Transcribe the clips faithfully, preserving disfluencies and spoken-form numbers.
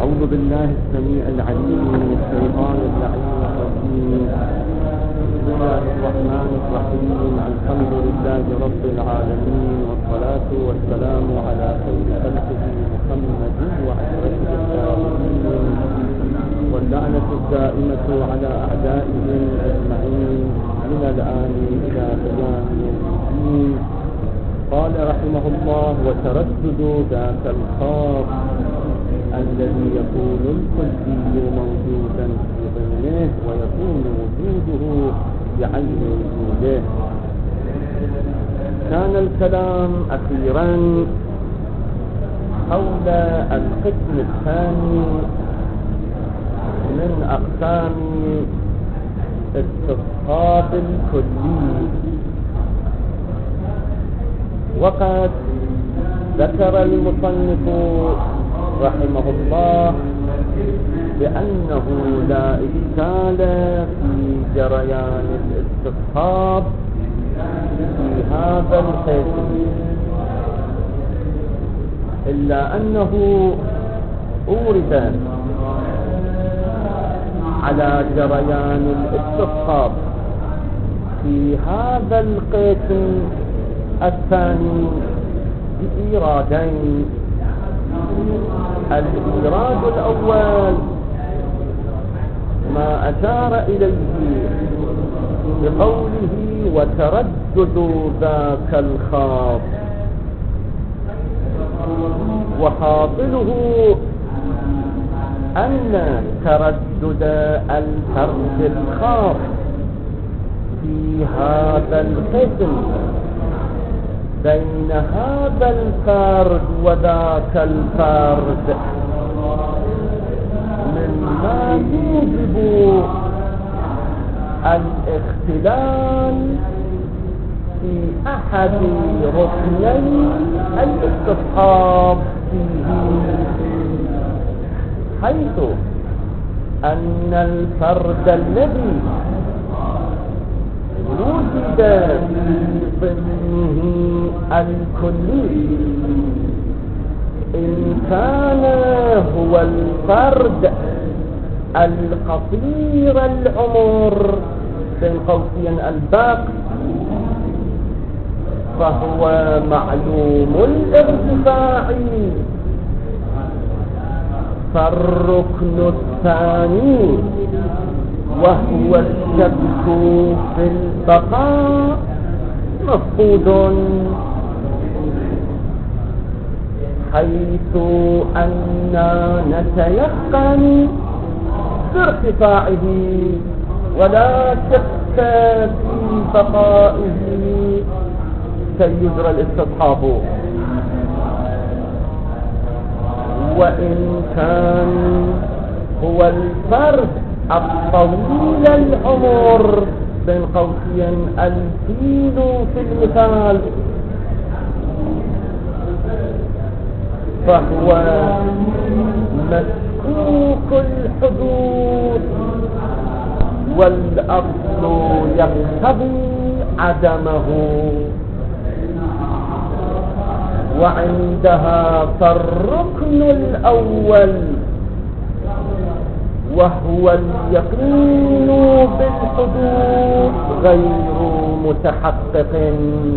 أعوذ بالله السميع العليم من الشيطان اللعين الرجيم. بسم الله الرحمن الرحيم. الحمد لله رب العالمين، والصلاة والسلام على خير خلقه محمد وعشرته الطاهرين، واللعنة الدائمة على أعدائهم أجمعين من الآن إلى قيام يوم الدين. قال رحمه الله: وتردد ذاك الخاص الذي يكون الكلي موجودا في ضمنه ويكون وجوده بعين وجوده. كان الكلام أخيرا حول القسم الثاني من أقسام استصحاب الكلي، وقد ذكر المصنف رحمه الله بأنه لا إشكال في جريان الاستصحاب في هذا القسم، إلا أنه أورد على جريان الاستصحاب في هذا القسم الثاني بإيرادين. الإيراد الأول ما أشار إليه بقوله: وتردد ذاك الخاص، وحاصله أن تردد الفرد الخاص في هذا القسم بين هذا الفرد وذاك الفرد مما يوجب الاختلال في أحد ركني الاستصحاب فيه، حيث أن الفرد الذي وجد في ضمنه الكلي إن كان هو الفرد القصير العمر بين قوسين الباقي، فهو معلوم الارتفاع. فالركن الثاني وهو الشك في البقاء مفقود، حيث أننا نتيقن بارتفاعه ولا شك في بقائه كي يجرى الاستصحاب. وإن كان هو الفرد الطويل العمر بين قوسين الفيل في المثال، فهو مسكوك الحدود، والأصل يقتضي عدمه. وعندها فالركن الأول وهو اليقين بالحدود غير متحقق،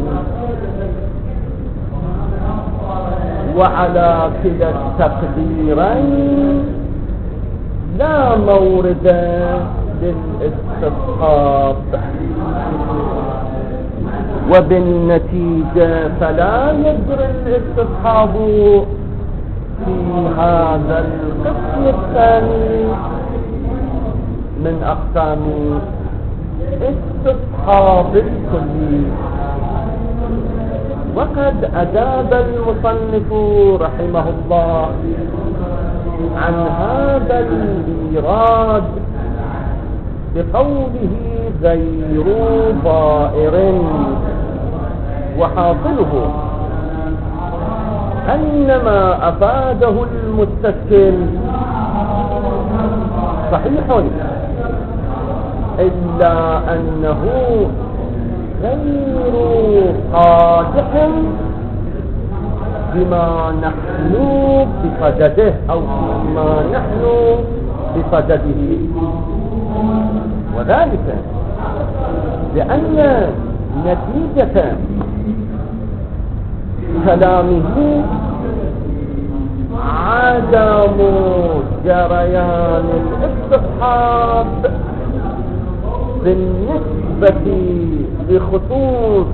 وعلى كلا التقديرين لا مورد للاستصحاب، وبالنتيجة فلا يجري الاستصحاب في هذا القسم الثاني من أقسام استصحاب الكلي. وقد أجاب المصنف رحمه الله عن هذا الإيراد بقوله: غير ضائر. وحاصله أنما أفاده المستشكل صحيح، إلا أنه غير قادح بما نحن بصدده أو بما نحن بصدده، وذلك لأن نتيجة كلامه عدم جريان الاستصحاب بالنسبة لخصوص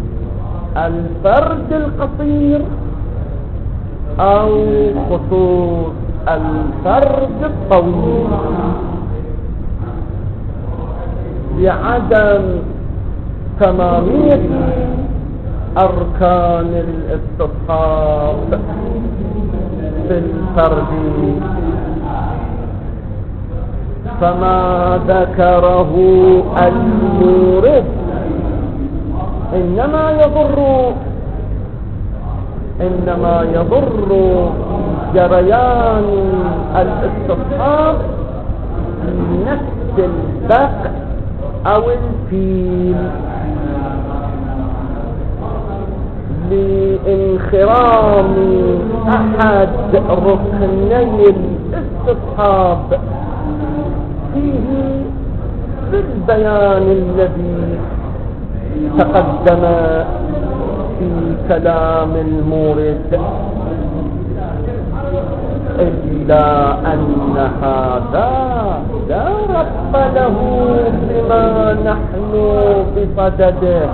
الفرد القصير أو خصوص الفرد الطويل، لعدم تمامية أركان الاستصحاب في الفرد. فما ذكره المورد إنما يضر إنما يضر جريان الاستصحاب في نفس البق أو الفيل، لانخرام أحد ركني الاستصحاب فيه في البيان الذي تقدم في كلام المورد، إلا أن هذا لا رب له بما نحن بصدده،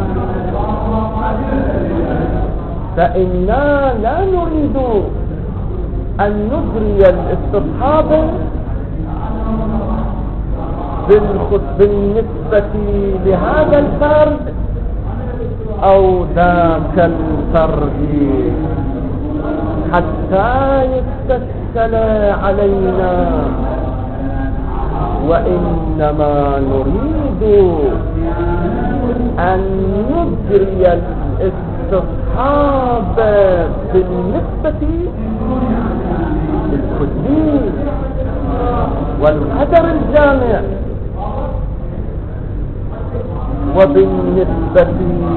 فإنا لا نريد أن نجري الاستصحاب بالنسبة لهذا الفرد أو ذاك الفرد حتى يستسهل علينا، وإنما نريد أن نجري الاستصحاب بالنسبة للكلي والقدر الجامع، وبالنسبة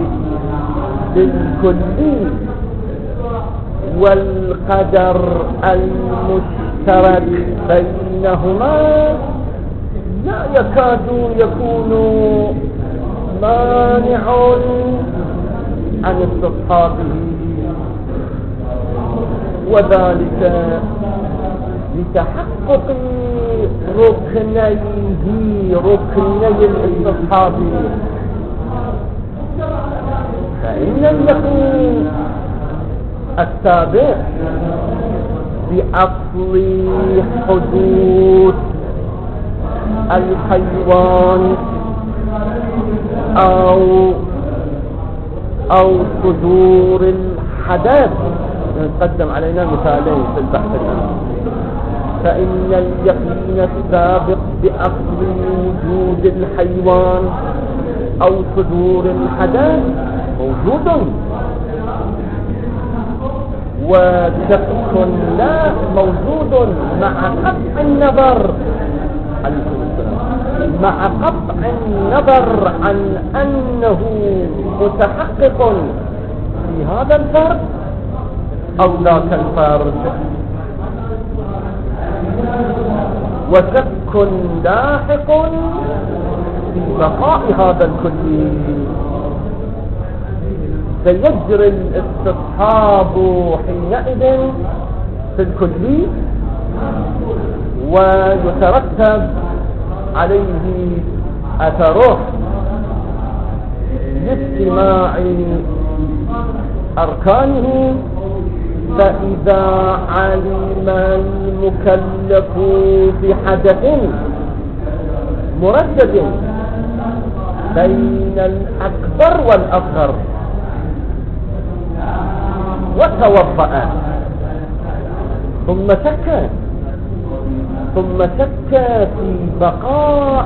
للكلي والقدر المشترك بينهما لا يكاد يكون مانع عن استصحابه، وذلك لتحقق ركنيه ركني الاستصحاب. فإن اليقين التابع بأصل حدوث الحيوان أو أو صدور الحدث، نقدم علينا مثالين في البحث الآن. فإن اليقين السابق بأصل وجود الحيوان أو صدور الحدث موجود، وشك لا موجود مع قطع النظر مع قطع النظر عن أنه متحقق في هذا الفرد أو ذاك الفرد، وشك لاحق في بقاء هذا الكلي. سيجري الاستصحاب حينئذ في الكلي، ويترتب عليه أثره لاجتماع أركانه. فإذا علم المكلف بحدث مردد بين الأكبر والأصغر وتوضأ ثم شك ثم شك في بقاء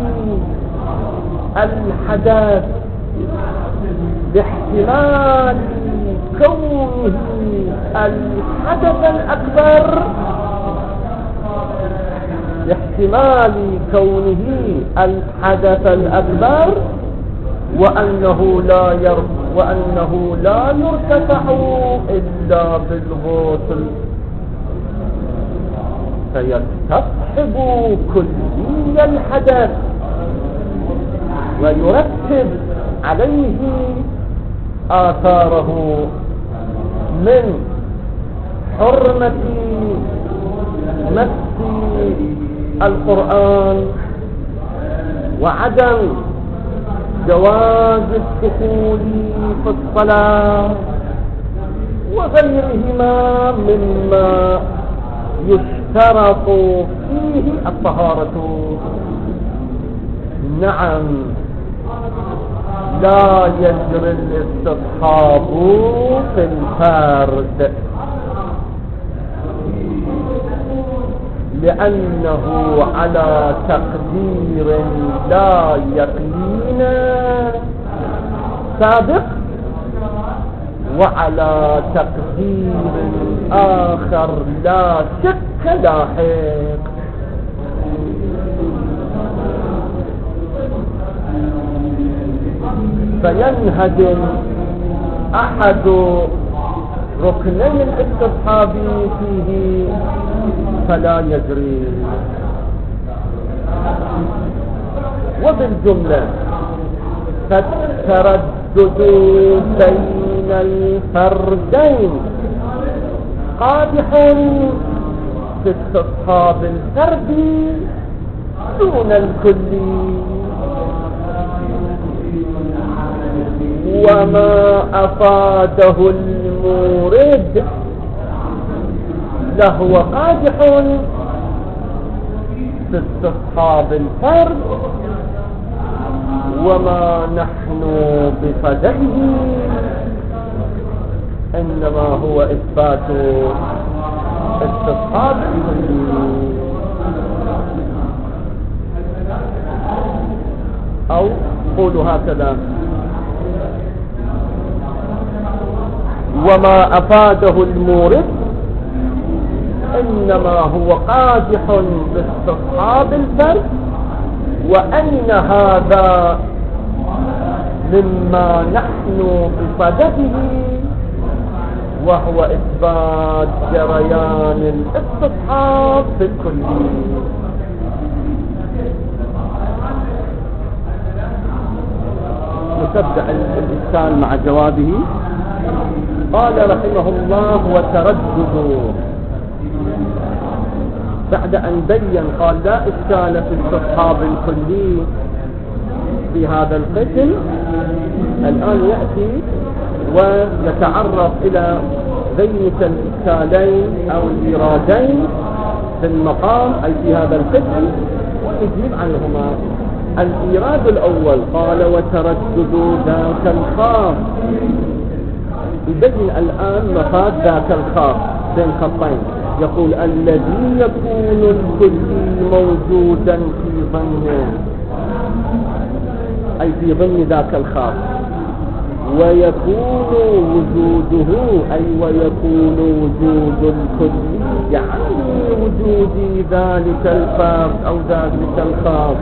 الحدث باحتمال كونه الحدث الأكبر باحتمال كونه الحدث الأكبر وأنه لا يرفع وأنه لا يرتفع إلا بالغسل، فيستصحب كلي الحدث ويرتب عليه آثاره من حرمة مس القرآن، وعدم جواز الدخول في الصلاة، وغيرهما مما يشترط فيه الطهارة. نعم، لا يجري الاستصحاب في الفرد، لأنه على تقدير لا يقين سابق، وعلى تقدير آخر لا شك لاحق. فينهدم أحد ركني الاستصحاب فيه فلا يجري. وبالجملة فالتردد بين الفردين قادح في استصحاب الفرد دون الكلي، وما أفاده المورد لهو قادح في استصحاب الفرد، وما نحن بصدده إنما هو إثبات استصحاب الكلي. أو قولوا هكذا: وما أفاده المورد إنما هو قادح باستصحاب الفرد، وأن هذا مما نحن بصدده، وهو إثبات جريان الاستصحاب في الكلي. نتبدأ الإشكال مع جوابه. قال رحمه الله: وتردد، بعد أن بين قال لا إشكال في استصحاب الكلي في هذا القسم، الآن يأتي ويتعرض إلى ذلك الإشكالين أو الإيرادين في المقام أي في هذا القسم، ويجيب عنهما. الإيراد الأول قال: وتردد ذاك الخاص، يبين الآن مفاد ذاك الخاص بين خطين. يقول: الذي يكون الكلي موجودا في ظنه، أي في ظن ذاك الخاص، ويكون وجوده أي ويكون وجود الكلي يعني وجود ذلك الفرد أو ذلك الخاص.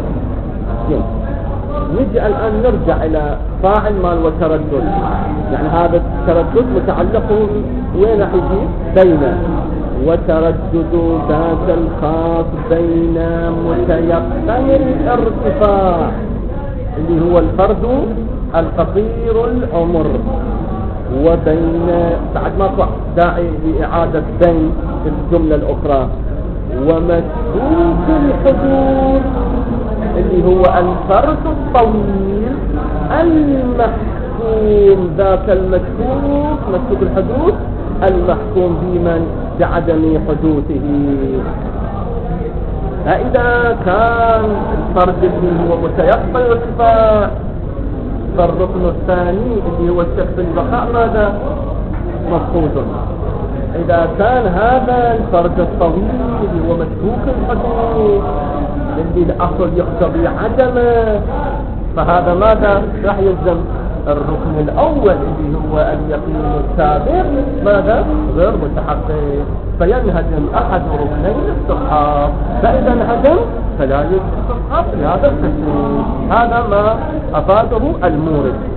نجي الآن نرجع إلى فاعل مال وتردد، يعني هذا التردد متعلق وين حيجي؟ بين وتردد ذات الخاص بين متيقن الارتفاع اللي هو الفرد القصير العمر، وبين بعد ما داعي لإعادة بين في الجملة الأخرى، ومسلوك الحدود اللي هو الفرد الطويل المحكوم، ذاك المسلوك مسلوك الحدود المحكوم بمن بعدم حدوثه. فإذا كان الفرد اللي هو متيقن الارتفاع، فالركن الثاني اللي هو الشك في البقاء ماذا؟ مفقود. إذا كان هذا الفرد الطويل اللي هو مسلوك الحدود اللي الأصل يقتضي عدمه، فهذا ماذا؟ راح يلزم الركن الأول اللي هو اليقين السابق ماذا؟ غير متحقق، فينهدم أحد ركني الاستصحاب. فإذا انهدم فلا يجوز الاستصحاب في هذا القسم. هذا ما أفاده المورد.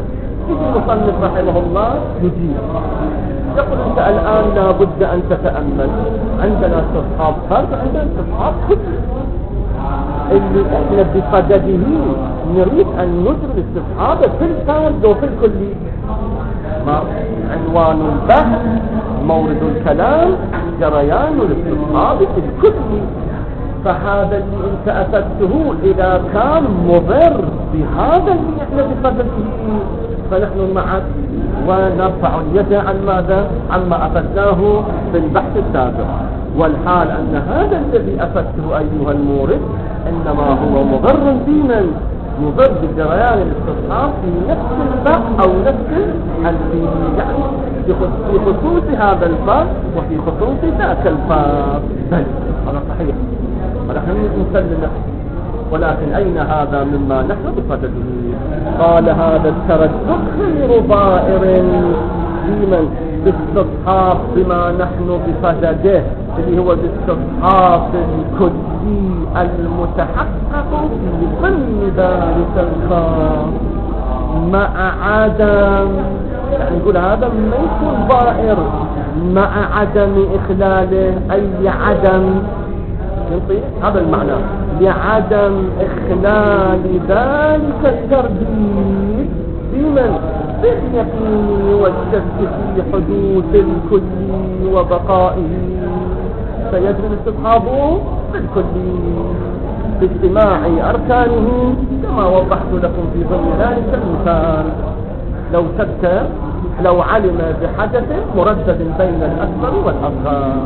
يجي المصنف رحمه الله يجيب يقول أنت الآن لابد أن تتأمل، عندنا استصحاب فرد، عندنا استصحاب كل اللي احنا بصدده نريد أن ندرس استصحابه في الفرد وفي الكلي. ما عنوان البحث مورد الكلام جريان الاستصحاب في الكلي. فهذا اللي انت أفدته إذا كان مضر بهذا اللي احنا بصدده فنحن معك ونرفع اليد عن ماذا؟ عما أفدناه في البحث السابق. والحال أن هذا الذي أفدته أيها المورد إنما هو مضر بمن؟ مضر بجريان الاستصحاب في نفس الباب أو نفس الفيل، يعني في خصوص هذا الباب وفي خصوص ذاك الباب. بل هذا صحيح ونحن نسلم، ولكن أين هذا مما نحن بصدده؟ قال هذا التردد غير ضائر بمن؟ بالاستصحاب بما نحن بصدده اللي هو الاستصحاب الكلي المتحقق في ضمن ذلك الخاص مع عدم، يعني نقول هذا ما يكون ضائر مع عدم إخلاله، أي عدم ينطي هذا المعنى، لعدم إخلال ذلك الترديد بمن؟ باليقين والشك في حدوث الكلي وبقائه، فيجري استصحابه بالكلي باجتماع أركانه كما وضحت لكم في ضمن ذلك المثال. لو شك لو علم بحدث مردد بين الأكبر والأصغر،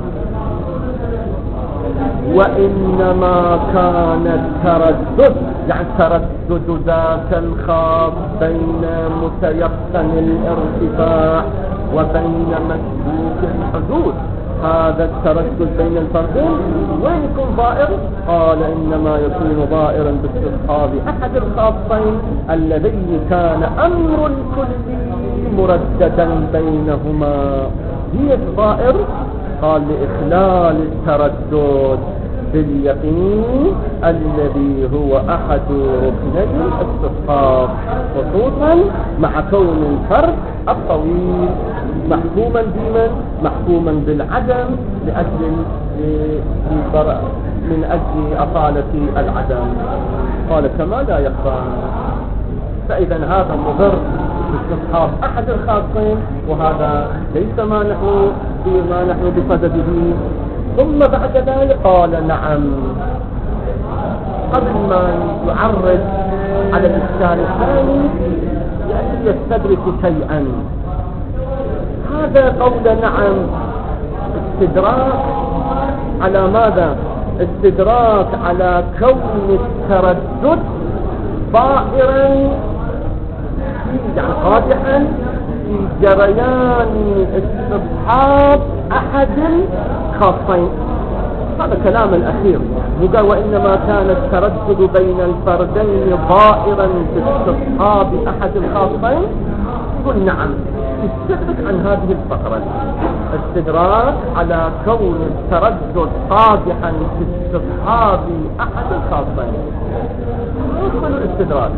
وإنما كان التردد يعني تردد ذاك الخاص بين متيقن الارتفاع وبين مشكوك الحدوث، هذا التردد بين الفردين وين يكون ضائر؟ قال إنما يكون ضائرا باستصحاب أحد الخاصين اللذين كان أمر الكل مرددا بينهما. هي الضائر قال لإخلال التردد باليقين الذي هو أحد ركني الاستصحاب، خصوصا مع كون الفرد الطويل محكوما بمن؟ محكوما بالعدم لأجل من أجل أطالة العدم. قال كما لا يخفى. فإذا هذا مضر باستصحاب أحد الخاصين، وهذا ليس ما نحن بما نحن بصدده. ثم بعد ذلك قال نعم، قبل ما يعرض على الإشكال الثاني يعني يستدرك شيئا. هذا قول نعم استدراك على ماذا؟ استدراك على كون التردد ضائرا يعني قادحا في جريان استصحاب أحد الخاصين. هذا كلام الأخير يقول وإنما كان التردد بين الفردين ضائرا في استصحاب أحد الخاصين. يقول نعم، استدرك عن هذه الفقرة استدراك على كون التردد قادحا في استصحاب أحد الخاصين. يدخل الاستدراك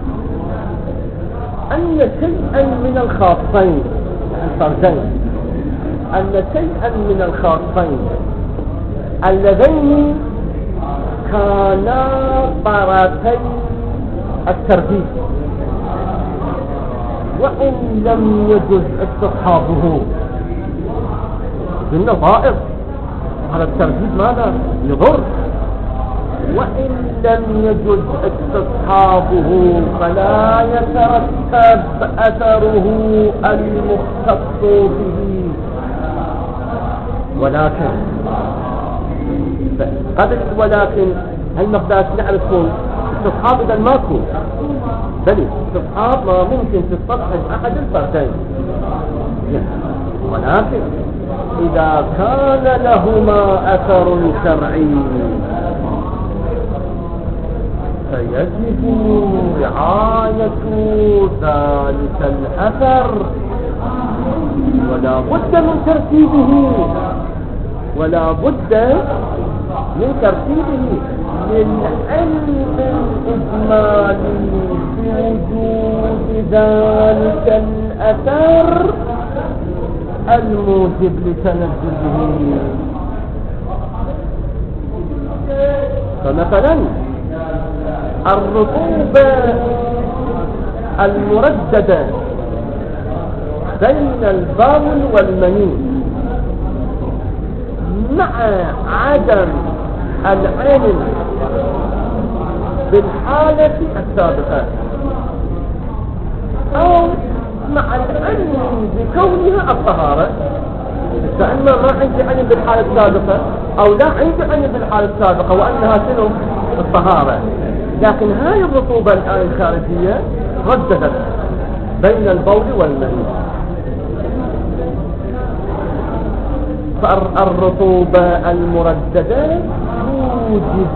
أن شيئا من الخاصين الفردين أن شيئا من الخاصين اللذين كانا طرفي الترديد وإن لم يجز استصحابه إنه ضائر. هذا الترديد ماذا؟ يضر. وإن لم يجز استصحابه فلا يترتب أثره المختص به. ولكن قبل ولكن هل نبدأ نعرفون استصحاب إذا ماكو بل استصحاب ما ممكن تستصحب أحد الفردين، ولكن إذا كان لهما أثر شرعي فيجب رعاية ذلك الأثر ولا بد من ترتيبه ولا بد من ترتيبه للعلم الإجمالي بوجود ذلك الأثر الموجب لتنزله. فمثلا الرطوبة المرددة بين البول والمني مع عدم العلم بالحالة السابقة أو مع العلم بكونها الطهارة. فإما ما عندي علم بالحالة السابقة أو لا عندي علم بالحالة السابقة وأنها شنو الطهارة، لكن هاي الرطوبة الآن الخارجية رددت بين البول والمني. فالرطوبة المرددة توجب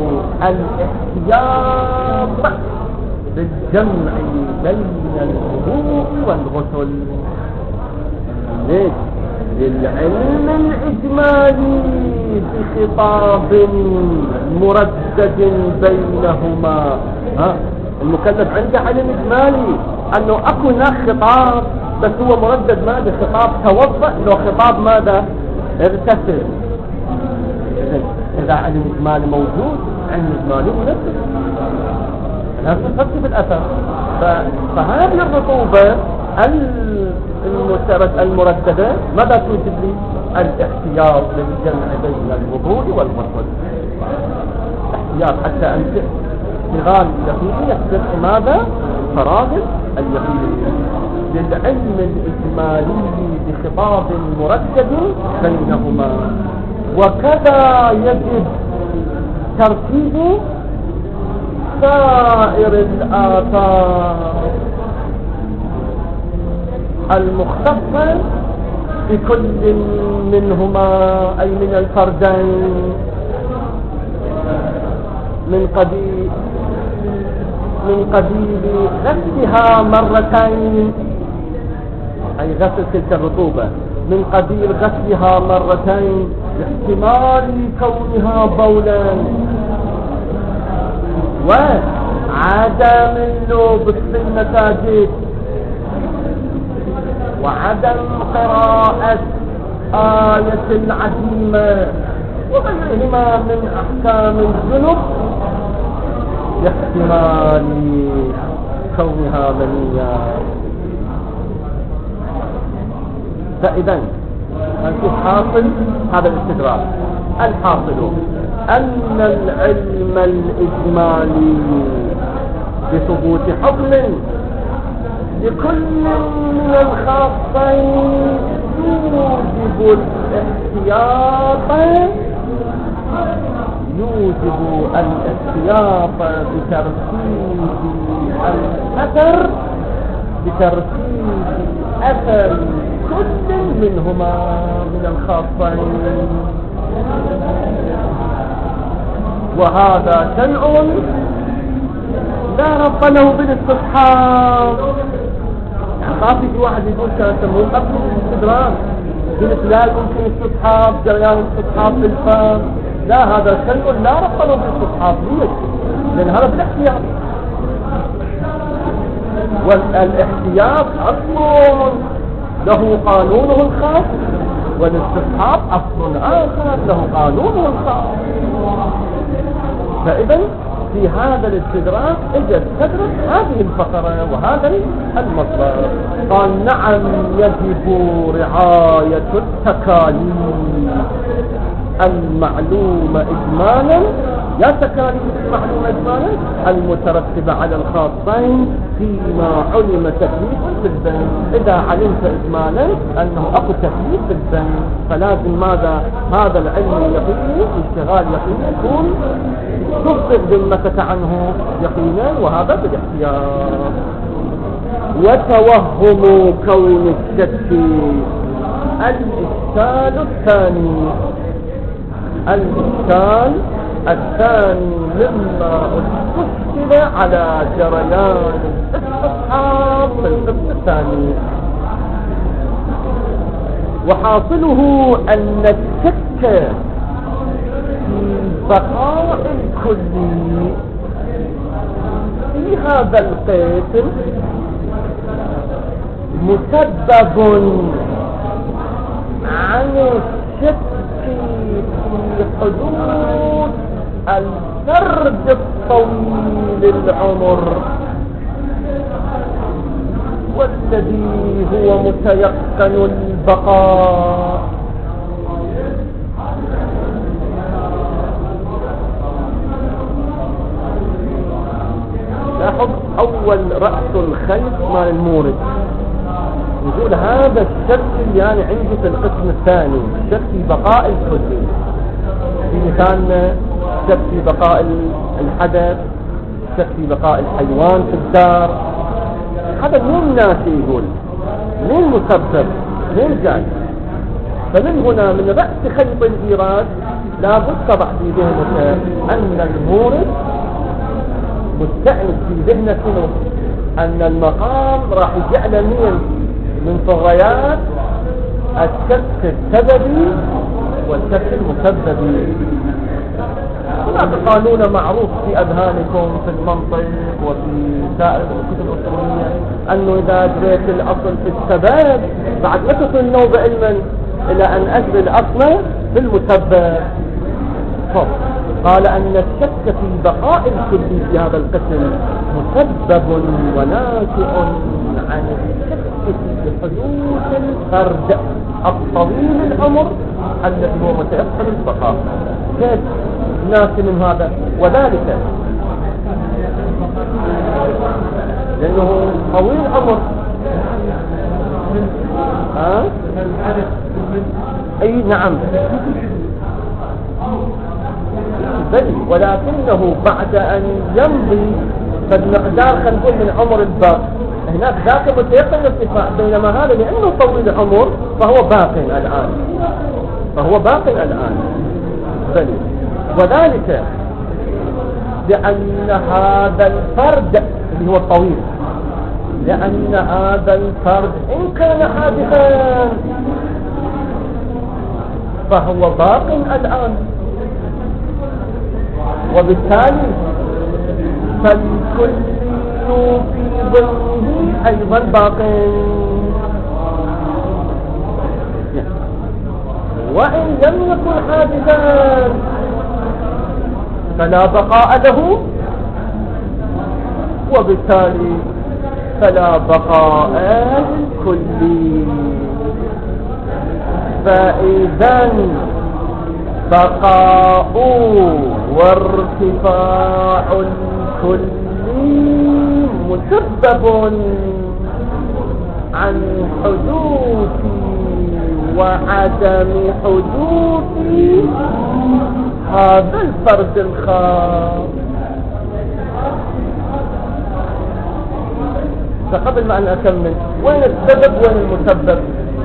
الاحتياط بالجمع بين الوضوء والغسل. ليش؟ للعلم الإجمالي بخطاب مردد بينهما. ها المكلف عنده علم إجمالي أنه أكو هناك خطاب بس هو مردد ماذا؟ خطاب توضأ لو خطاب ماذا؟ اغتسل. إذا علم إجمالي موجود علم إجمالي مردد لازم ترتب الأثر. فهذه الرطوبة المرددة ماذا توجد لي؟ الاحتياط للجمع بين الوضوء والغسل. احتياط حتى أنت اشتغال يقيني يقصد ماذا؟ فراغ اليقين للعلم الإجمالي بخطاب مردد بينهما. وكذا يجب ترتيب سائر الآثار المختصة بكل منهما أي من الفردين من قبيل من قبيل غسلها مرتين، أي غسل تلك الرطوبة من قبيل غسلها مرتين لاحتمال كونها بولا، وعدم اللوب في المساجد، وعدم قراءة آية العزيمة وغيرهما من أحكام الذنوب لاحتمال كونها منية. فإذا نشوف حاصل هذا الاستدراك. الحاصل أن العلم الإجمالي بثبوت حكم لكل من الخاصين يوجب الاحتياط يوجب الاحتياط بترتيب الأثر بترتيب أثر كل منهما من الخاصين. وهذا شيء لا رب له بالاستصحاب. يعني ما في واحد يقول كان سموه قبل الاستدراك قلت لا يمكن استصحاب جريان استصحاب في الفهم. لا، هذا شيء لا رب له بالاستصحاب. ليش؟ لأن هذا بالاحتياط، والاحتياط أصل له قانونه الخاص، والاستصحاب أصل آخر له قانونه الخاص. فإذا في هذا الاستدراك اجى استدرك هذه الفقرة وهذا المصدر. قال نعم يجب رعاية التكاليف المعلومة إجمالا، يا تكاليف المعلومة إجمالا المترتبة على الخاصين فيما علم تكليف في الذنب. إذا علمت إجمالا أنه أكو تكليف في الذنب فلازم ماذا؟ هذا العلم اليقيني اشتغال يقيني يكون تفقد ذمتك عنه يقينا، وهذا بالاحتياط. وتوهم كون الشك الإشكال الثاني الإشكال الثاني مما استشكل على جريان الاستصحاب في القسم الثاني. وحاصله أن الشك في بقاء الكلي في هذا القسم مسبب عن الشك في حدوث الفرد الطويل العمر والذي هو متيقن البقاء. لاحظ أول رأس الخيط مال المورد يقول هذا الشك يعني عندي في القسم الثاني شك في بقاء الكلي. في مثالنا شك في بقاء الحدث، شك في بقاء الحيوان في الدار. هذا مو الناشي يقول مو المسبب مو الجاي. فمن هنا من رأس خيط الإيراد لابد طبع في ذهنك أن المورد مستأنس في ذهنك أن المقام راح يجعل مين من طغيات الشك السببي والشك المسببي. هناك قانون معروف في أذهانكم في المنطق وفي سائر الكتب الأصولية أنه إذا جريت الأصل في السبب بعد ما تصل النوبة علما إلى أن أجري الأصل في المسبب. قال أن الشك في بقاء الكل في هذا القسم مسبب وناشئ عن الشك في حدوث الفرد الطويل العمر الذي هو متيقن البقاء. كيف ناشئ من هذا؟ وذلك لأنه طويل العمر. ها؟ أي نعم بل ولكنه بعد أن يمضي فالمقدار خلينا نقول من عمر الباق هناك ذاك متيقن الارتفاع، بينما هذا لأنه طويل العمر فهو باق الآن فهو باق الآن بل وذلك لأن هذا الفرد اللي هو الطويل لأن هذا الفرد إن كان حادثا فهو باق الآن، وبالتالي فالكل في ظله أيضا باق. وإن لم يكن حادثا فلا بقاء له، وبالتالي فلا بقاء للكل. فإذا بقاء وارتفاع الكل مسبب عن حدوث وعدم حدوث هذا الفرد الخاص. فقبل ما أن أكمل وين السبب وين المسبب؟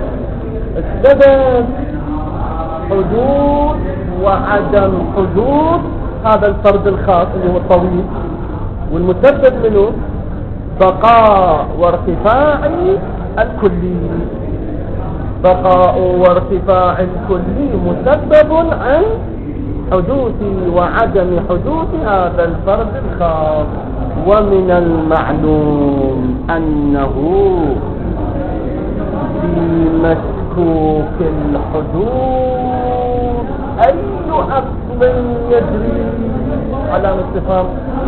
السبب حدوث وعدم حدوث هذا الفرد الخاص اللي هو الطويل، والمسبب منه بقاء وارتفاع الكلي. بقاء وارتفاع الكلي مسبب عن حدوث وعدم حدوث هذا الفرد الخاص. ومن المعلوم أنه في مشكوك الحدوث أي أصل يجري على استفهام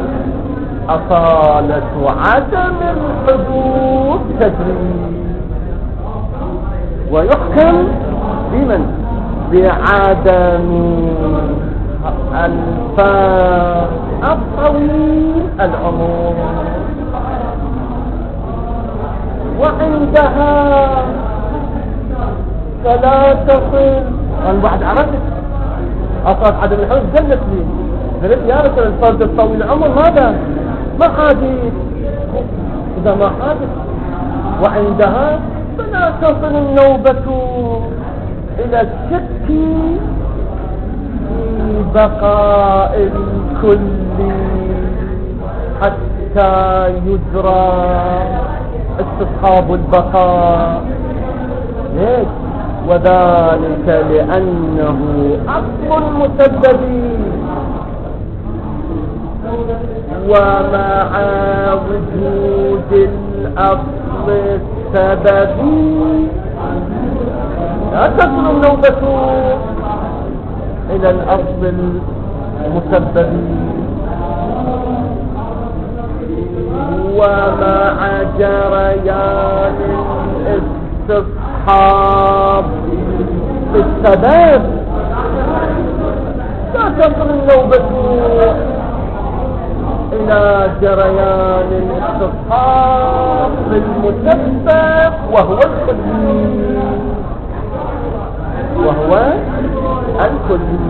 أصالة عدم الحدوث تجري، ويحكم بمن؟ بعدم الفاء الطويل العمر. وعندها فلا تصل. أنا بعد عرفت أصلا عدم الحدوث جلت لي قلت يا رجل الفرد الطويل العمر ماذا؟ ما حادث. إذا ما حادث وعندها فلا تصل النوبة إلى الشك في بقاء الكل حتى يجرى استصحاب البقاء. ليش؟ وذلك لأنه أصل المسبب ومع وجود الأصل السببي لا تصل النوبة إلى الأصل المسبب، ومع جريان الاستصحاب في السبب لا تصل النوبة إلى جريان الاستصحاب في المسبب وهو الكلي وهو الكلي.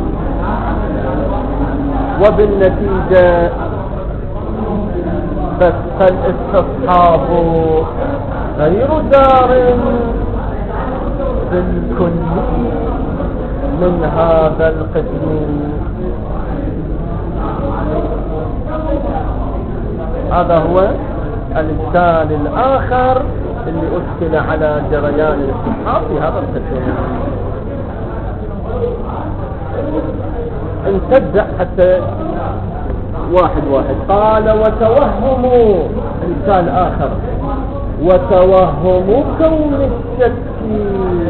وبالنتيجة فالاستصحاب غير دار بالكلي من هذا القسم. هذا هو الإشكال الآخر اللي أشكل على جريان الاستصحاب في هذا القسم. نتبع حتى واحد واحد. قال وتوهم إشكال آخر، وتوهم كون الشك في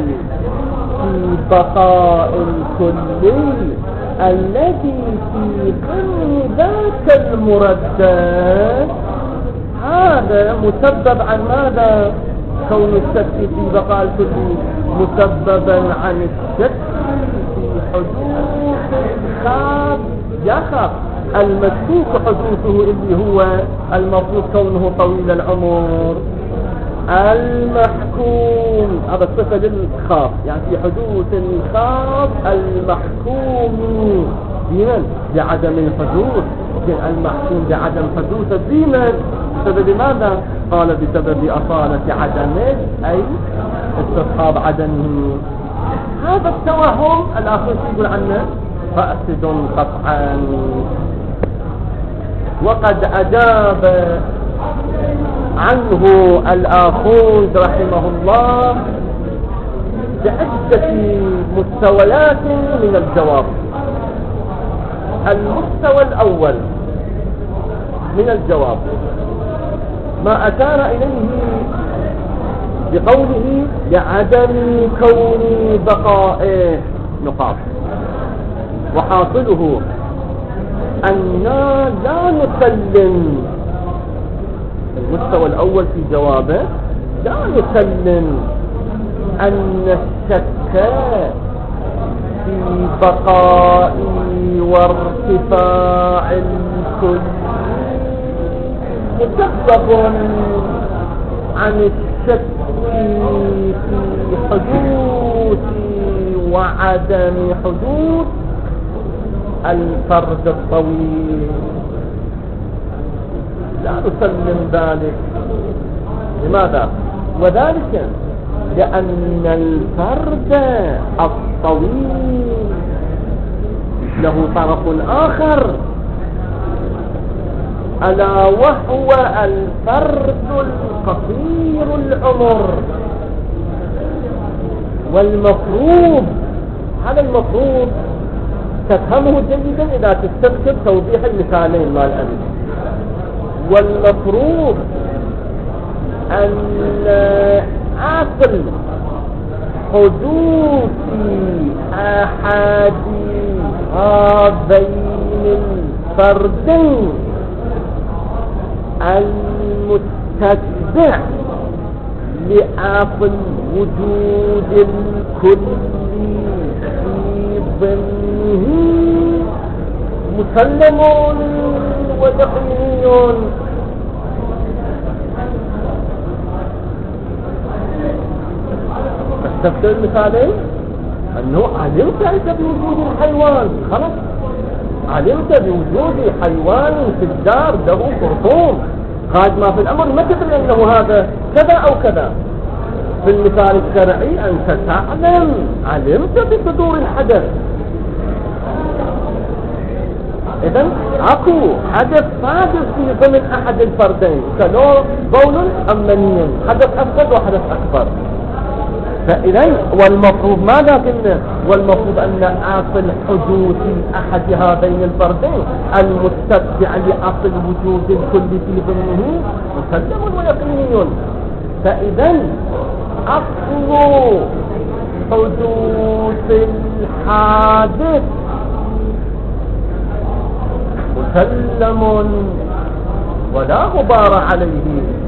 بقاء الكلي الذي في ضمن ذاك المردد، هذا مسبب عن ماذا؟ كون الشك في بقاء الكلي مسببا عن الشك في حدوث الخاف يخاف المشكوك حدوثه اللي هو المفروض كونه طويل العمر المحكوم. هذا الصفة للخاف، يعني في حدوث الخاف المحكوم بمن؟ بعدم الحدوث، المحكوم بعدم حدوث بمن؟ بسبب ماذا؟ قال بسبب أصالة عدمه أي استصحاب عدمه. هذا التوهم الآخر يقول عنه فاسد قطعا. وقد أجاب عنه الآخوذ رحمه الله بعدة مستويات من الجواب. المستوى الأول من الجواب ما أشار إليه بقوله بعدم كون بقائه نقاط، وحاصله أننا لا نسلم. المستوى الأول في جوابه لا نسلم أن الشك في بقاء وارتفاع الكل مسبب عن الشك في حدوث وعدم حدوث الفرد الطويل. لا نسلم ذلك. لماذا؟ وذلك لأن الفرد الطويل له طرف آخر، ألا وهو الفرد القصير العمر. والمفروض هذا المفروض تفهمه جيدا إذا تستكتب توضيح المثالين مال أبي. والمفروض أن أصل حدوث أحد هذين الفردين المتتبع لأصل وجود الكل في ضمنه مسلم ويقيني. تفسير المثالين أنه علمت أنت بوجود الحيوان، خلاص علمت بوجود حيوان في الدار له خرطوم، خارج ما في الأمر ما تدري أنه هذا كذا أو كذا. في المثال الشرعي أنت تعلم، علمت بصدور الحدث. إذن أكو حدث حادث في ضمن أحد الفردين كنوع بول أم مني، حدث أصغر وحدث أكبر. فإذن والمفروض ماذا قلنا؟ والمفروض أن أصل حدوث أحد هذين الفردين المتبع لأصل وجود الكل في ضمنه مسلم ويقيني. فإذا أصل حدوث الحادث مسلم ولا غبار عليه،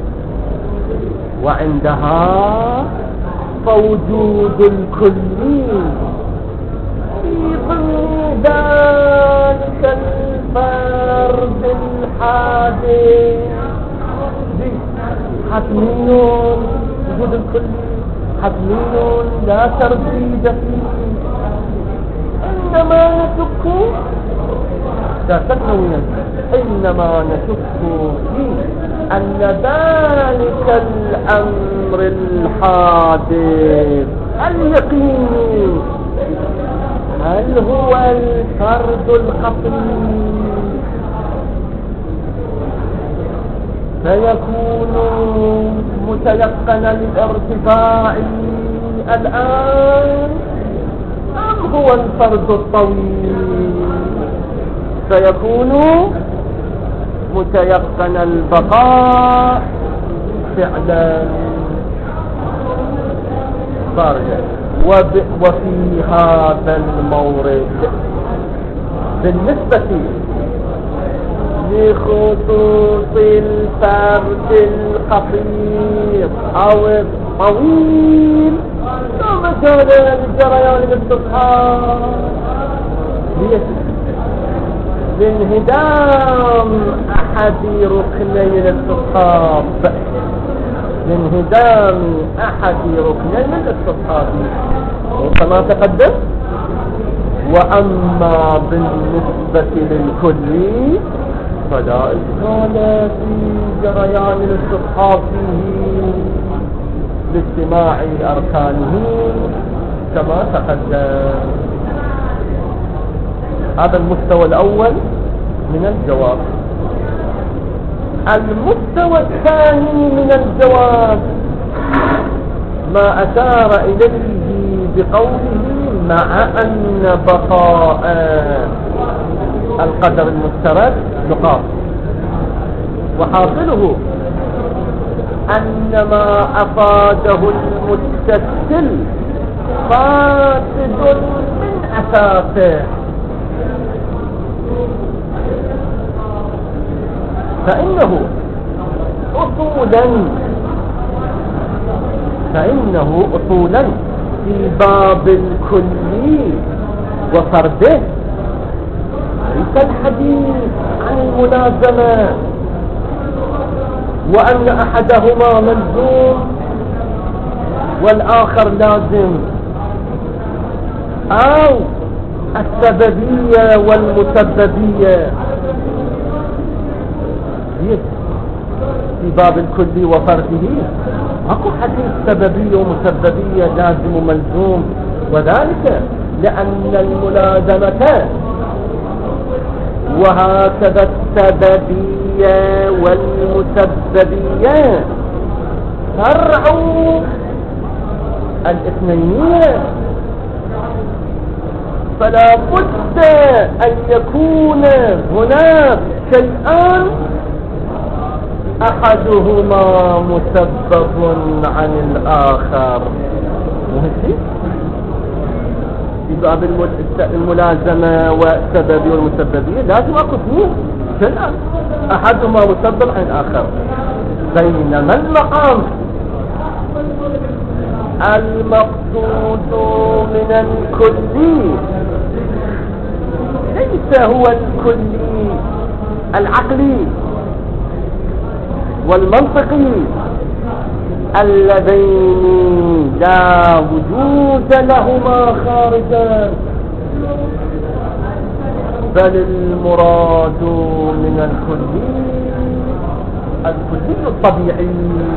وعندها فوجود الكل في ضمن ذلك الفرد الحادث حتمي. وجود الكل حتمي لا ترديد فيه، إنما نشك لا تكون إنما نشك فيه أن ذلك الأمر الحادث اليقيني هل هو الفرد القطعي فيكون متيقن الارتفاع الآن، أم هو الفرد الطويل فيكون متيقن البقاء فعلا خارجا. وفي هذا المورد بالنسبة لخصوص الفرد الخفيف أو الطويل لا مجال للجريان بالاستصحاب لانهدام أحد ركني الاستصحاب لانهدام أحد ركني الاستصحاب كما تقدم. وأما بالنسبة للكل فلا إشكال في جريان الاستصحاب فيه لاجتماع أركانه كما تقدم. هذا المستوى الأول من الجواب. المستوى الثاني من الجواب ما أشار إليه بقوله مع أن بقاء القدر المشترك نقاط، وحاصله أن ما أفاده المتسل فاسد من أساسه، فإنه أصولا فإنه أصولا في باب الكلي وفرده ليس الحديث عن الملازمة وأن أحدهما ملزوم والآخر لازم، أو السببية والمسببية. في باب الكلي وفرده اكو حديث سببية ومسببية لازم وملزوم، وذلك لأن الملازمة وهكذا السببية والمسببية فرع الاثنين، فلا بد أن يكون هناك شيئان أحدهما مسبب عن الآخر. مهدي في باب الملازمة والسببية والمسببية لازم أكو اثنين شيئان أحدهما مسبب عن الآخر، بينما المقام المقصود من الكلي ليس هو الكلي العقلي والمنطقي اللذين لا وجود لهما خارجا، بل المراد من الكلي الكلي الطبيعي.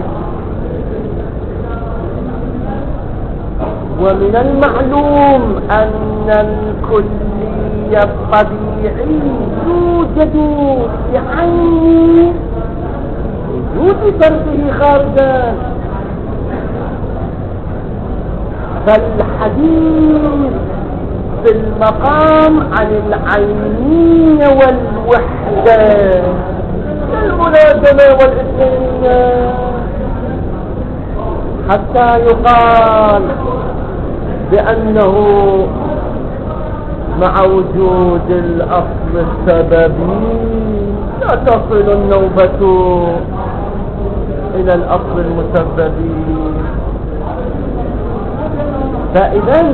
ومن المعلوم أن الكلي الطبيعي يوجد بعين وجود فرده خارجا، فالحديث المقام عن العينية والوحدة الملازمة والاثنينية، حتى يقال بأنه مع وجود الأصل السببي لا تصل النوبة إلى الأصل المسببي. فإذا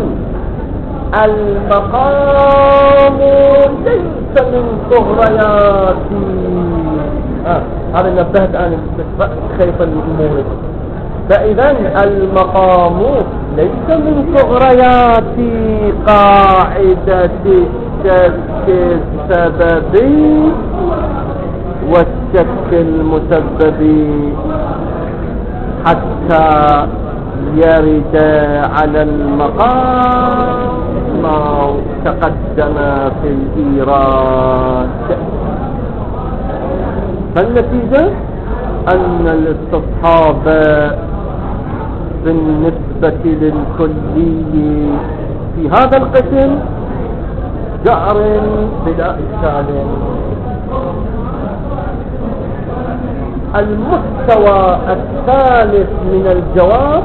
المقام ليس من صغريات آه. هذا نبهت أنا خيفا الأمور. فإذا المقام ليس من صغريات قاعدة الشك السببي والشك المسببي حتى يرد على المقام ما تقدم في الإيراد. فالنتيجة أن الاستصحاب بالنسبة للكلي في هذا القسم جار بلا إشكال. المستوى الثالث من الجواب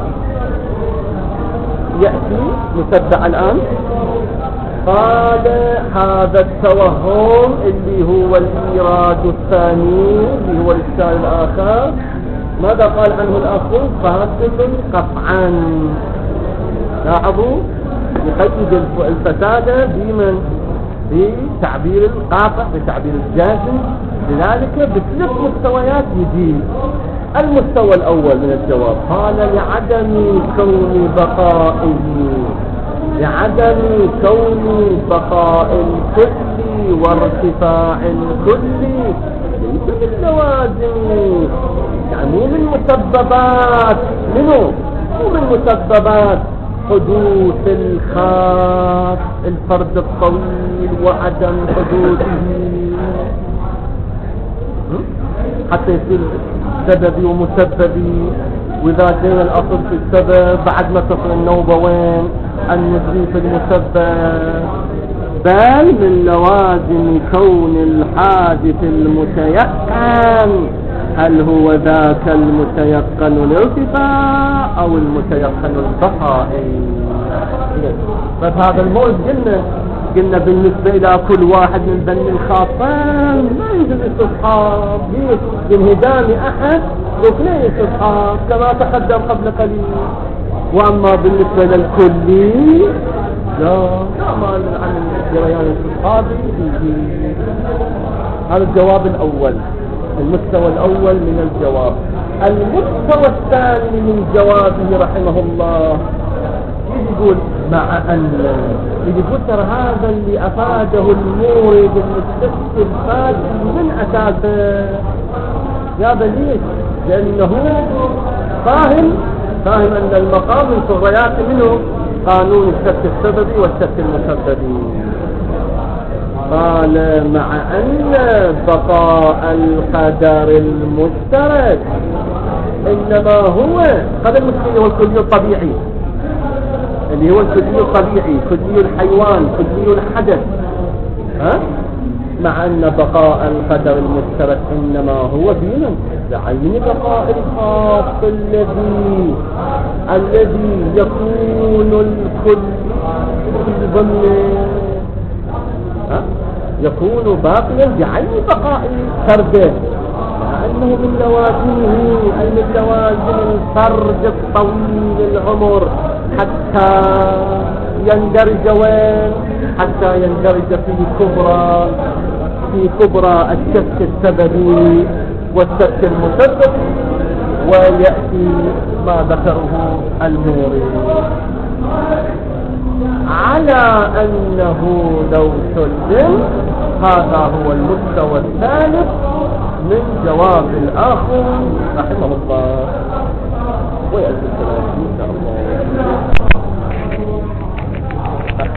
يأتي متبع الآن. قال هذا التوهم اللي هو الإيراد الثاني اللي هو الإشكال الآخر، ماذا قال عنه الآخر؟ فاسد قطعا. لاحظوا يقيد الفساد بمن؟ بتعبير القاطع، بتعبير الجازم. لذلك بثلاث مستويات يجي. المستوى الأول من الجواب قال لعدم كون بقائه، لعدم كون بقاء الكل وارتفاع الكل ليس من لوازم، يعني مو من مسببات، منه مو من مسببات حدوث الخاص الفرد الطويل وعدم حدوثه حتى يصير سببي ومسببي. وإذا جينا الأصل في السبب بعد ما تصل النوبة وين؟ النزول في المسبب. بل من لوازم كون الحادث المتيقن هل هو ذاك المتيقن الارتفاع أو المتيقن البقاء. فهذا الموز قلنا قلنا بالنسبة إلى كل واحد من بني الخاصين ما يوجد استصحاب، بانهدام أحد ركنين استصحاب كما تقدم قبل قليل. وأما بالنسبة للكلي لا لا مانع عن جريان الاستصحاب. هذا الجواب الأول، المستوى الأول من الجواب. المستوى الثاني من جوابه رحمه الله يقول مع أن يقول ترى هذا اللي أفاده المورد المستفسر فاجئ من أساسه. يا بليش لأنه فاهم فاهم أن المقام من صغريات منه قانون الشك السببي والشك المسببي. قال مع أن بقاء القدر المشترك إنما هو قدر المشترك هو الكلي الطبيعي اللي هو الكلي الطبيعي، كلي الحيوان، كلي الحدث. ها؟ مع أن بقاء القدر المشترك إنما هو دينا بعين بقاء الخاص الذي الذي يكون الكل ضمن يكون باقيا بعين بقاء فرده، مع أنه من لوازمه أي من لوازم الفرد الطويل العمر حتى يندرج وين؟ حتى يندرج في كبرى في كبرى الشك السببي والشك المسبب، ويأتي ما ذكره المورد على أنه لو سلم. هذا هو المستوى الثالث من جواب الآخر رحمه الله. ويأتي الكلام إن شاء الله.